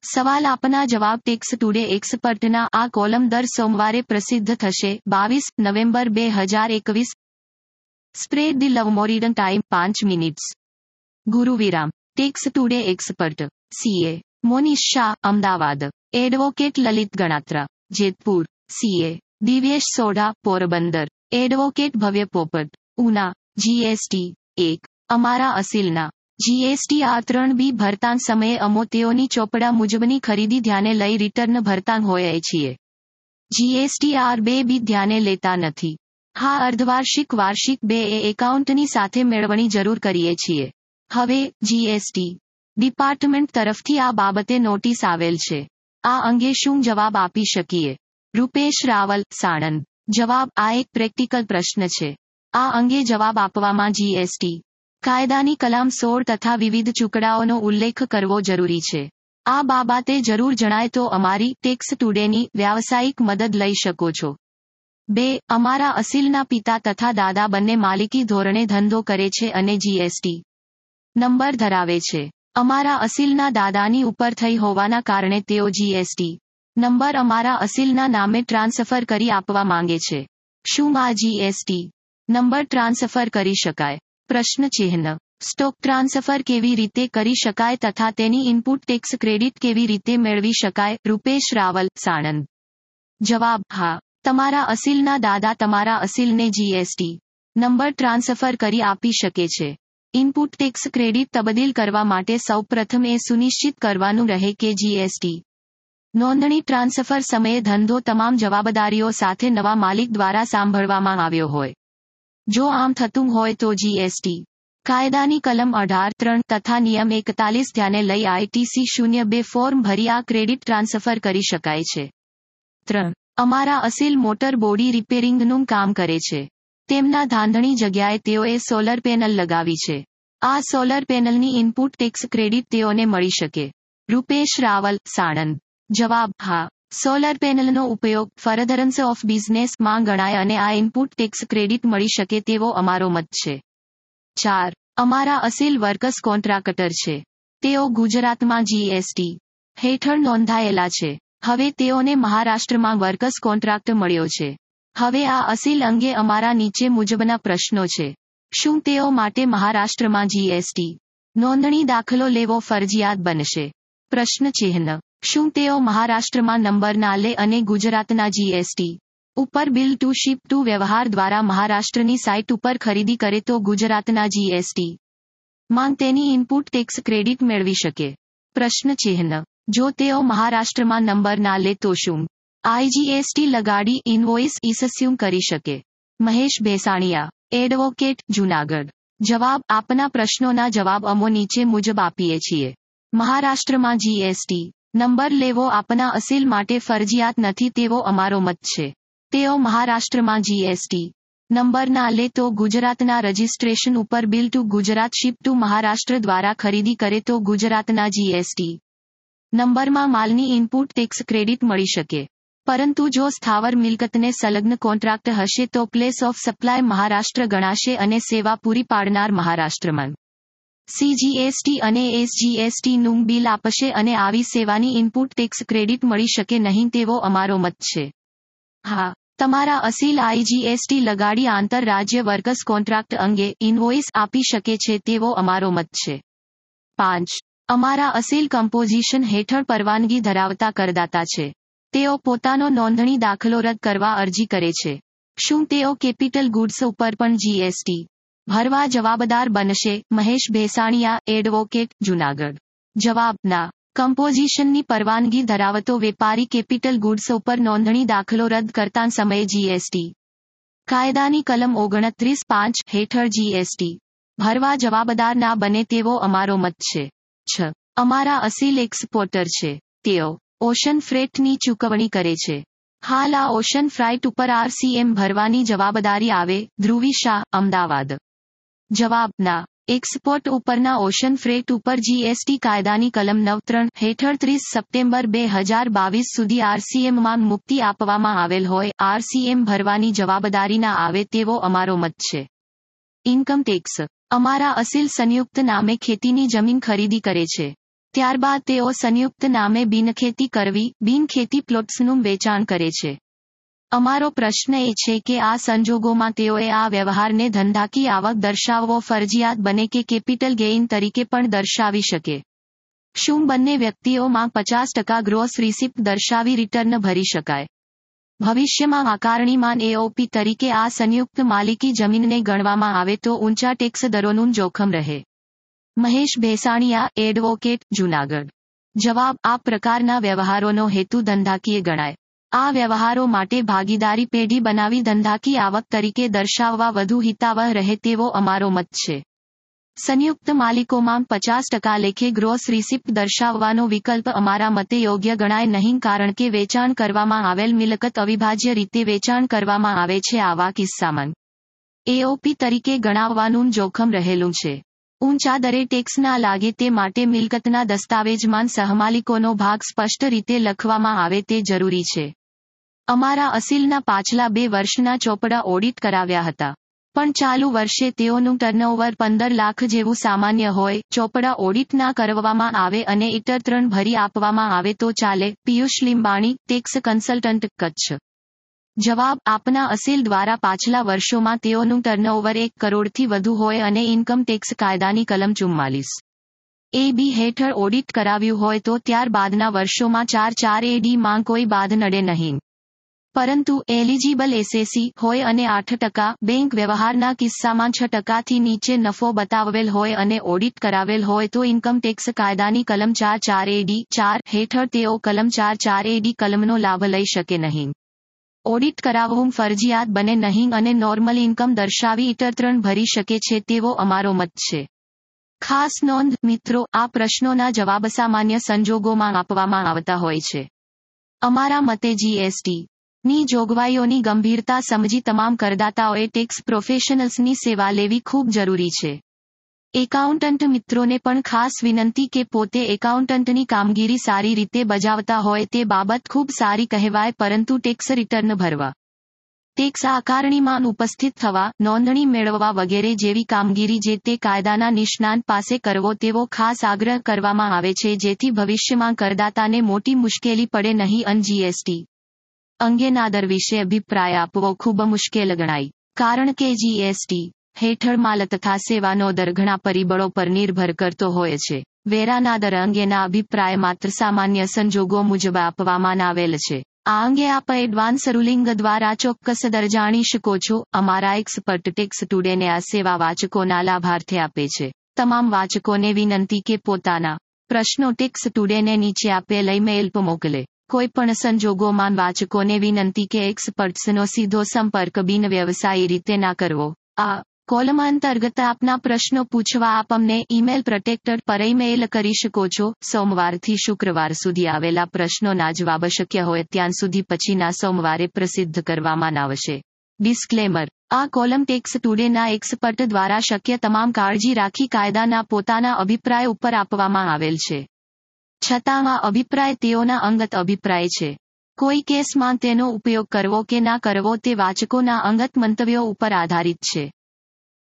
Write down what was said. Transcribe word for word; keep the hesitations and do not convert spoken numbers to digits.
સવાલ આપના જવાબ ટેક્સ ટુડે એક્સપર્ટના આ કોલમ દર સોમવારે પ્રસિદ્ધ થશે બાવીસ નવેમ્બર બે હજાર એકવીસ. સ્પ્રેડ ધી લવ મોરીડન ટાઈમ પાંચ મિનિટ્સ. ગુરુવિરામ. Tax today expert. CA Monish Shah Ahmedabad. Advocate Lalit Ganatra Jetpur. CA Divyesh Sodha Porbandar. Advocate Bhavya Popat Una. GST એક. અમારા અસીલના જીએસટી આ ત્રણ બી ભરતાન સમયે અમો તેઓની ચોપડા મુજબની ખરીદી ધ્યાને લઈ રિટર્ન ભરતાન હોઈએ છીએ. જીએસટી આર બે બી ધ્યાને લેતા નથી. હા અર્ધવાર્ષિક વાર્ષિક બે એ એકાઉન્ટની સાથે મેળવણી જરૂર કરીએ છીએ. હવે જીએસટી ડિપાર્ટમેન્ટ તરફથી આ બાબતે નોટિસ આવેલ છે. આ અંગે શું જવાબ આપી શકીએ? રૂપેશ રાવલ સાણંદ. જવાબ આ એક પ્રેક્ટિકલ પ્રશ્ન છે. આ અંગે જવાબ આપવામાં જીએસટી કાયદાની કલમ સોળ તથા વિવિધ ચુકડાઓનો ઉલ્લેખ કરવો જરૂરી છે. આ બાબતે જરૂર જણાય તો અમારી ટેક્સ ટુડેની વ્યાવસાયિક મદદ લઈ શકો છો. બે. અમારા અસીલના પિતા તથા દાદા બંને માલિકી ધોરણે ધંધો કરે છે અને જીએસટી નંબર ધરાવે છે. અમારા અસીલના દાદાની ઉપર થઈ હોવાના કારણે તેઓ જીએસટી નંબર અમારા અસીલના નામે ટ્રાન્સફર કરી આપવા માંગે છે. શું આ જીએસટી નંબર ટ્રાન્સફર કરી શકાય? પ્રશ્ન ચિહ્ન. સ્ટોક ટ્રાન્સફર કેવી રીતે કરી શકાય તથા તેની ઇનપુટ ટેક્સ ક્રેડિટ કેવી રીતે મેળવી શકાય? રૂપેશ રાવલ સાણંદ. જવાબ હા. તમારા અસીલના દાદા તમારા અસીલને જીએસટી નંબર ટ્રાન્સફર કરી આપી શકે છે. ઇનપુટ ટેક્સ ક્રેડિટ તબદીલ કરવા માટે સૌપ્રથમ એ સુનિશ્ચિત કરવાનું રહે કે જીએસટી નોંધણી ટ્રાન્સફર સમયે ધંધો તમામ જવાબદારીઓ સાથે નવા માલિક દ્વારા સાંભળવામાં આવ્યો હોય. જો આમ થતું હોય તો જીએસટી કાયદાની કલમ અઢાર ત્રણ તથા નિયમ એકતાલીસ ધ્યાને લઈ આઈટીસી શૂન્ય બે ફોર્મ ભરી આ ક્રેડિટ ટ્રાન્સફર કરી શકાય છે. ત્રણ. અમારા અસીલ મોટર બોડી રિપેરિંગનું કામ કરે છે. તેમના ધાંધણી જગ્યાએ તેઓએ સોલર પેનલ લગાવી છે. આ સોલર પેનલની ઇનપુટ ટેક્સ ક્રેડિટ તેઓને મળી શકે? રૂપેશ રાવલ સાણંદ. જવાબ હા. સોલર પેનલનો ઉપયોગ ફરધરન્સ ઓફ બિઝનેસ માં ગણાય અને આ ઇનપુટ ટેક્સ ક્રેડિટ મળી શકે તેવો અમારો મત છે. ચાર. અમારા અસીલ વર્કસ કોન્ટ્રાક્ટર છે. તેઓ ગુજરાતમાં જીએસટી હેઠળ નોંધાયેલા છે. હવે તેઓને મહારાષ્ટ્રમાં વર્કસ કોન્ટ્રાક્ટ મળ્યો છે. હવે આ અસીલ અંગે અમારા નીચે મુજબના પ્રશ્નો છે. શું તેઓ માટે મહારાષ્ટ્રમાં જીએસટી નોંધણી દાખલો લેવો ફરજિયાત બનશે? પ્રશ્ન ચિહ્ન. શું તેઓ મહારાષ્ટ્રમાં નંબર ના લે અને ગુજરાતના જીએસટી ઉપર બિલ ટુ શિપ ટુ વ્યવહાર દ્વારા મહારાષ્ટ્રની સાઇટ ઉપર ખરીદી કરે તો ગુજરાતના જીએસટી માં તેની ઇનપુટ ટેક્સ ક્રેડિટ મેળવી શકે? પ્રશ્ન ચિહ્ન. જો તેઓ મહારાષ્ટ્રમાં નંબર ના લે તો શું આઈજીએસટી લગાડી ઇનવોઇસ ઇસ્સ્યુ કરી શકે? મહેશ ભેસાણીયા. એડવોકેટ જૂનાગઢ. જવાબ આપના પ્રશ્નોના જવાબ અમો નીચે મુજબ આપીએ છીએ. મહારાષ્ટ્રમાં જીએસટી નંબર લેવો આપના અસીલ માટે ફરજિયાત નથી તેવો અમારો મત છે. તેઓ મહારાષ્ટ્રમાં જીએસટી નંબર ના લે તો ગુજરાતના રજિસ્ટ્રેશન ઉપર bill to Gujarat ship to Maharashtra દ્વારા ખરીદી કરે તો ગુજરાતના જીએસટી નંબરમાં માલની ઇનપુટ ટેક્સ ક્રેડિટ મળી શકે. પરંતુ જો સ્થાવર મિલકતને સંલગ્ન કોન્ટ્રાક્ટ હશે તો પ્લેસ ઓફ સપ્લાય મહારાષ્ટ્ર ગણાશે અને સેવા પૂરી પાડનાર મહારાષ્ટ્રમાં સીજીએસટી અને એસજીએસટી નું બિલ આપશે અને આવી સેવાની ઇનપુટ ટેક્સ ક્રેડિટ મળી શકે નહીં તેવો અમારો મત છે. હા. તમારા અસીલ આઈજીએસટી લગાડી આંતરરાજ્ય વર્કસ કોન્ટ્રાક્ટ અંગે ઇનવોઇસ આપી શકે છે તેવો અમારો મત છે. પાંચ. અમારા અસીલ કમ્પોઝિશન હેઠળ પરવાનગી ધરાવતા કરદાતા છે. તેઓ પોતાનો નોંધણી દાખલો રદ કરવા અરજી કરે છે. શું તેઓ કેપિટલ ગુડ્સ ઉપર પણ જીએસટી ભરવા જવાબદાર બનશે? મહેશ ભેસાણીયા. એડવોકેટ જૂનાગઢ. જવાબ ના. કમ્પોઝિશનની પરવાનગી ધરાવતો વેપારી કેપિટલ ગુડ્સ ઉપર નોંધણી દાખલો રદ કરતા સમયે જીએસટી કાયદાની કલમ ઓગણત્રીસ પાંચ હેઠળ જીએસટી ભરવા જવાબદાર ના બને તેવો અમારો મત છે. છ. અમારા અસીલ એક્સપોર્ટર છે. તેઓ ઓશન ફ્રેટની ચૂકવણી કરે છે. હાલ આ ઓશન ફ્રાઇટ ઉપર આરસીએમ ભરવાની જવાબદારી આવે? ધ્રુવી શાહ અમદાવાદ. જવાબ ના. એક્સપોર્ટ ઉપરના ઓશન ફ્રેટ ઉપર જીએસટી કાયદાની કલમ નવ ત્રણ હેઠળ ત્રીસ સપ્ટેમ્બર બે હજાર બાવીસ સુધી આરસીએમમાં મુક્તિ આપવામાં આવેલ હોય આરસીએમ ભરવાની જવાબદારી ના આવે તેવો અમારો મત છે. Income tax. અમારા અસીલ સંયુક્ત નામે ખેતીની જમીન ખરીદી કરે છે. ત્યારબાદ તેઓ સંયુક્ત નામે બિનખેતી કરવી, બિનખેતી પ્લોટ્સનું વેચાણ કરે છે. અમારો પ્રશ્ન એ છે કે આ સંજોગોમાં તેઓએ આ વ્યવહારને ધંધાકીય આવક દર્શાવવો ફરજિયાત બને કે કેપિટલ ગેઇન તરીકે પણ દર્શાવી શકે. શું બંને વ્યક્તિઓમાં પચાસ ટકા ગ્રોસ રિસિપ્ટ દર્શાવી રિટર્ન ભરી શકાય? ભવિષ્યમાં આકારણીમાન એઓપી તરીકે આ સંયુક્ત માલિકી જમીનને ગણવામાં આવે તો ઊંચા ટેક્સ દરોનું જોખમ રહે. મહેશ ભેસાણીયા, એડવોકેટ, જૂનાગઢ. જવાબ: આ પ્રકારના વ્યવહારોનો હેતુ ધંધાકીય ગણાય. આ વ્યવહારો માટે ભાગીદારી પેઢી બનાવી ધંધાકીય આવક તરીકે દર્શાવવા વધુ હિતાવહ રહે તેવો અમારો મત છે. સંયુક્ત માલિકોમાં પચાસ ટકા લેખે ગ્રોસ રિસિપ્ટ દર્શાવવાનો વિકલ્પ અમારા મતે યોગ્ય ગણાય નહીં કારણ કે વેચાણ કરવામાં આવેલ મિલકત અવિભાજ્ય રીતે વેચાણ કરવામાં આવે છે. આવા કિસ્સામાં એઓપી તરીકે ગણાવવાનું જોખમ રહેલું છે. ઊંચા દરે ટેક્સ ના લાગે તે માટે મિલકતના દસ્તાવેજમાં સહમાલિકોનો ભાગ સ્પષ્ટ રીતે લખવામાં આવે તે જરૂરી છે. અમારા અસીલના પાછલા બે વર્ષના ચોપડા ઓડિટ કરાવ્યા હતા. પણ ચાલુ વર્ષે તેઓનું ટર્નઓવર પંદર લાખ જેવું સામાન્ય હોય, ચોપડા ઓડિટ ના કરવામાં આવે અને રિટર્ન ભરી આપવામાં આવે તો ચાલે. Piyush Limbani, tax consultant, Kutch. જવાબ: આપના અસીલ દ્વારા પાછલા વર્ષોમાં તેઓનું ટર્નઓવર એક કરોડથી વધુ હોય અને ઇન્કમ ટેક્સ કાયદાની કલમ ચુમ્માલીસ એ બી હેઠળ ઓડિટ કરાવ્યું હોય તો ત્યારબાદના વર્ષોમાં ચાર ચાર એ ડી માં કોઈ બાદ નડે નહીં. પરંતુ એલિજિબલ એસએસી હોય અને આઠ ટકા, બેંક વ્યવહારના કિસ્સામાં છ ટકાથી નીચે નફો બતાવેલ હોય અને ઓડિટ કરાવેલ હોય તો ઇન્કમ ટેક્સ કાયદાની કલમ ચાર ચાર એ ડી ચાર હેઠળ તેઓ કલમ ચાર ચાર એ ડી કલમનો લાભ લઈ શકે નહીં. ઓડિટ કરાવવું ફરજિયાત બને નહીં અને નોર્મલ ઇન્કમ દર્શાવી રિટર્ન ભરી શકે છે તેવો અમારો મત છે. ખાસ નોંધ, મિત્રો, આ પ્રશ્નોના જવાબ સામાન્ય સંજોગોમાં આપવામાં આવતા હોય છે. અમારા મતે જીએસટી ની જોગવાઈઓની ગંભીરતા સમજી તમામ કરદાતાઓએ ટેક્સ પ્રોફેશનલ્સની સેવા લેવી ખૂબ જરૂરી છે. એકાઉન્ટન્ટ મિત્રોને પણ ખાસ વિનંતી કે પોતે એકાઉન્ટન્ટની કામગીરી સારી રીતે બજાવતા હોય તે બાબત ખૂબ સારી કહેવાય પરંતુ ટેક્સ રિટર્ન ભરવા, ટેક્સ આકારણીમાં ઉપસ્થિત થવા, નોંધણી મેળવવા વગેરે જેવી કામગીરી જે તે કાયદાના નિષ્ણાંત પાસે કરવો તેવો ખાસ આગ્રહ કરવામાં આવે છે જેથી ભવિષ્યમાં કરદાતાને મોટી મુશ્કેલી પડે નહીં. અન જીએસટી અંગેના દર વિશે અભિપ્રાય આપવો ખૂબ મુશ્કેલ ગણાય કારણ કે જીએસટી હેઠળ માલ તથા સેવાનો દર ઘણા પરિબળો પર નિર્ભર કરતો હોય છે. વેરાના દર અંગેના અભિપ્રાય માત્ર સામાન્ય સંજોગો મુજબ આપવામાં આવેલ છે. આ અંગે આપ એડવાન્સ રૂલિંગ દ્વારા ચોક્કસ દર જાણી શકો છો. અમારા એક્સપર્ટ ટેક્સ ટુડેને આ સેવા વાચકોના લાભાર્થે આપે છે. તમામ વાચકોને વિનંતી કે પોતાના પ્રશ્નો ટેક્સ ટુડેને નીચે આપેલ ઈમેલ પર મોકલે. કોઈ પણ સંજોગોમાં વાચકોને વિનંતી કે એક્સપર્ટ્સનો સીધો સંપર્ક બિન વ્યવસાયી રીતે ના કરવો. આ કોલમ અંતર્ગત આપના પ્રશ્નો પૂછવા આપ અમને ઈમેલ પ્રોટેક્ટર પર ઈમેલ કરી શકો છો. સોમવારથી શુક્રવાર સુધી આવેલા પ્રશ્નોના જવાબ શક્ય હોય ત્યાં સુધી પછીના સોમવારે પ્રસિદ્ધ કરવામાં આવશે. ડિસ્ક્લેમર: આ કોલમ ટેક્સ ટુડેના એક્સપર્ટ દ્વારા શક્ય તમામ કાળજી રાખી કાયદાના પોતાના અભિપ્રાય ઉપર આપવામાં આવેલ છે. છતાં આ અભિપ્રાય તેઓના અંગત અભિપ્રાય છે. કોઈ કેસમાં તેનો ઉપયોગ કરવો કે ના કરવો તે વાચકોના અંગત મંતવ્યો ઉપર આધારિત છે.